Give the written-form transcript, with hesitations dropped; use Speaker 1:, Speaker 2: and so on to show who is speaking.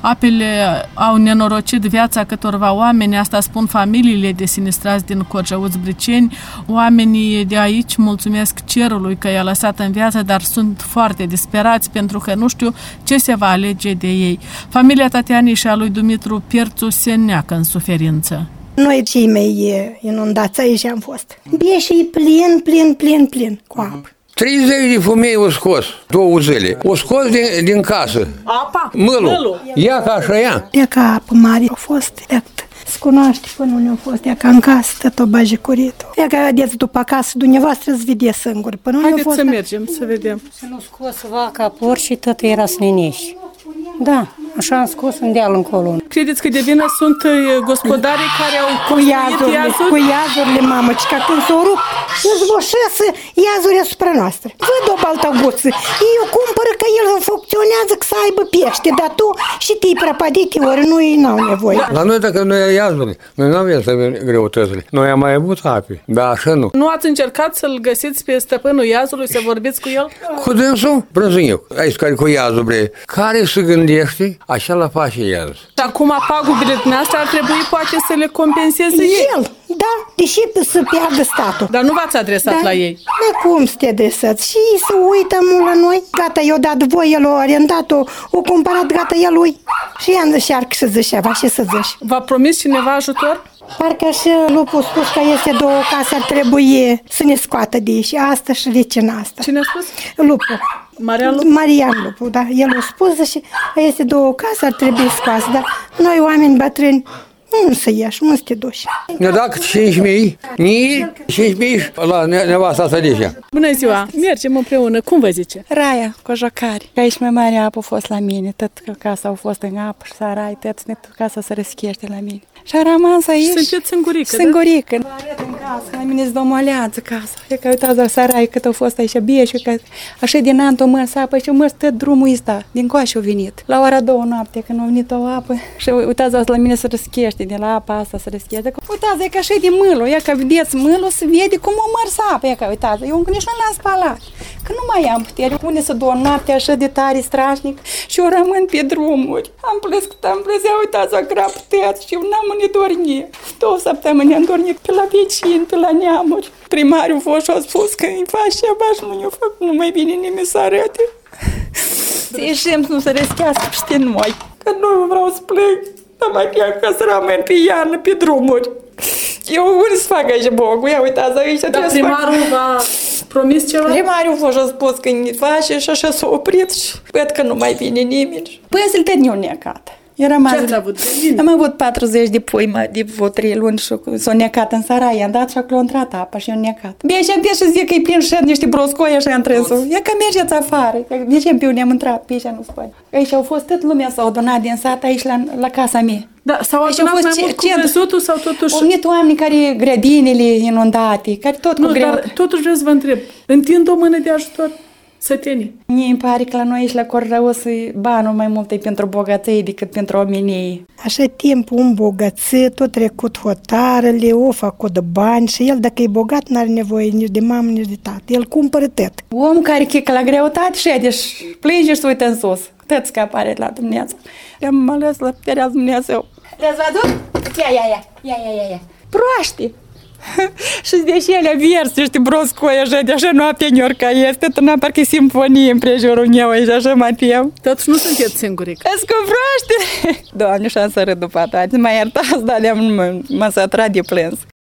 Speaker 1: Apele au nenorocit viața câtorva oameni, asta spun familiile de sinistrați din Corjăuți-Briceni. Oamenii de aici mulțumesc cerului că i-a lăsat în viață, dar sunt foarte disperați pentru că nu știu ce se va alege de ei. Familia Tatianei și a lui Dumitru Pierțu se neacă în suferință.
Speaker 2: Noi cei mai inundați aici am fost. Bieșii plin cu apă.
Speaker 3: 30 de femei o scos, 2 zile. O scos din casă.
Speaker 1: Apa?
Speaker 3: Mâlul. Ia ca așa ia.
Speaker 2: Ia ca apă mare a fost, se cunoaște până unde a fost, ia ca în casă, tot o bajicurită. Ia ca vedeți după acasă, dumneavoastră îți vede singur.
Speaker 1: Haideți să mergem, să vedem.
Speaker 4: Să nu scos vaca porc și tot era sliniști. Da, așa am scos în deal încolo.
Speaker 1: Credeți că de vină sunt gospodarii care au
Speaker 2: cu iazurile, mamă, ci ca când s-o rup, izvoșesc iazuri asupra noastră. Văd o baltă guță, ei o cumpără că el funcționează că să aibă pește, dar tu și te-i prăpădite, ori nu ei n-au nevoie.
Speaker 3: La noi dacă nu e iazuri, noi nu avem să greutățile. Noi am mai avut ape, dar așa nu.
Speaker 1: Nu ați încercat să-l găsiți pe stăpânul iazului, să vorbiți cu el?
Speaker 3: Cu dânsul, brânzunic, aici care cu iazuri, care se gândește, așa la face iazul.
Speaker 1: Și acum pagubile din astea ar trebui poate să le compenseze
Speaker 2: el. Da, deși să piardă statul.
Speaker 1: Dar nu v-ați adresat la ei?
Speaker 2: Da, cum să te adresați? Și ei se uită mult la noi. Gata, i-o dat voi, el o arendat-o, o cumpărat, gata, el lui. Și ea încercă să zici ceva și să zici.
Speaker 1: V-a promis cineva ajutor?
Speaker 2: Parcă și lupul spus că este 2 case, ar trebui să ne scoată de aici. Asta și vecina asta.
Speaker 1: Cine a spus?
Speaker 2: Lupul. Marian Lupu, da. El a spus și este 2 case, ar trebui scoasă. Dar noi, oameni bătrâni, nu să ieși, nu să te duci.
Speaker 3: Ne-a dat 5.000, 5.000 la nevasta asta de aici.
Speaker 1: Bună ziua! Mergem împreună. Cum vă zice?
Speaker 5: Raia, Cojocari. Aici mai mare apă a fost la mine. Tot casa a fost în apă și sarai, tot casa se răschește la mine. Și a rămas aici.
Speaker 1: Sunteți singurică,
Speaker 5: singurică. Da? În casă, la mine zdomoleață casa. E că uitați la sarai cât a fost aici bieșul, că așa din an o măr apă și măr tot drumul ăsta. Din coașă a venit. La ora 2 noapte când a venit o apă și uitați la mine se răschește, de la apa asta se răschește. Uitați, e că așa e de mâlul, e că vedeți mâlul se vede cum o măr apă, e că uitați, eu nici nu l-am spălat. Că nu mai am putere, pune să 2 noapte așa de tare strașnic și eu rămân pe drumuri. Am plâns, ia uitați, o grapteați și eu n-am unde dormi. 2 săptămâni am dormit pe la vecini, pe la neamuri. Primarul fost și a spus că îi faci ceva și nu i-o fac, nu mai bine nimeni să arate. Să ieșim să nu se răschească peste noi. Că nu vreau să plec, dar mai chiar că să rămân pe iarnă, pe drumuri. Eu unde să fac aici bogul? Ia uitați aici.
Speaker 1: Dar primarul v-a promis ceva?
Speaker 5: Primarul a fost spus că îi face și așa s-a oprit și văd că nu mai vine nimeni. Păi să-l tădniu necat.
Speaker 1: Ce ați avut?
Speaker 5: Am avut 40 de pui, de vreo 3 luni și s-o necat în sarai, i-am dat și acolo a intrat apa și i-a necat. Bine, și zic că-i plin și niște broscoi așa într-o. E că mergeți afară. De ce pe unde am intrat, pe aici nu se poate. Aici au fost tot lumea, s-au adunat din sat aici la casa mea.
Speaker 1: Da, s-au adunat mai mult cu văzutul sau totuși?
Speaker 5: Au venit oameni care grădinile inundate, care tot cu greu.
Speaker 1: Dar totuși vreau să vă întreb, întind o mână de ajutor? Sătenii.
Speaker 5: Mie îmi pare că la noi aici la Corjăuți banul mai mult e pentru bogății decât pentru omenie.
Speaker 2: Așa timpul îmbogățit, tot trecut hotarele, o făcut de bani și el dacă e bogat n-are nevoie nici de mamă, nici de tată. El cumpără tot.
Speaker 5: Om care chică la greutate și deci plânge și se uită în sus. Tot scapare la Dumnezeu. Am ales la puterea Dumnezeu. Le-ați văzut? Ia. Proaște! Și deși ele verzi, știi, broscoi așa, de așa noapte niorca este, tot n-am parcă simfonie împrejurul meu aici, așa mă piam.
Speaker 1: Totuși nu sunteți singurică.
Speaker 5: Îți cu proaște! Doamne, și-am să râd după toate, mă iertați, dar m-am sătrat de plâns.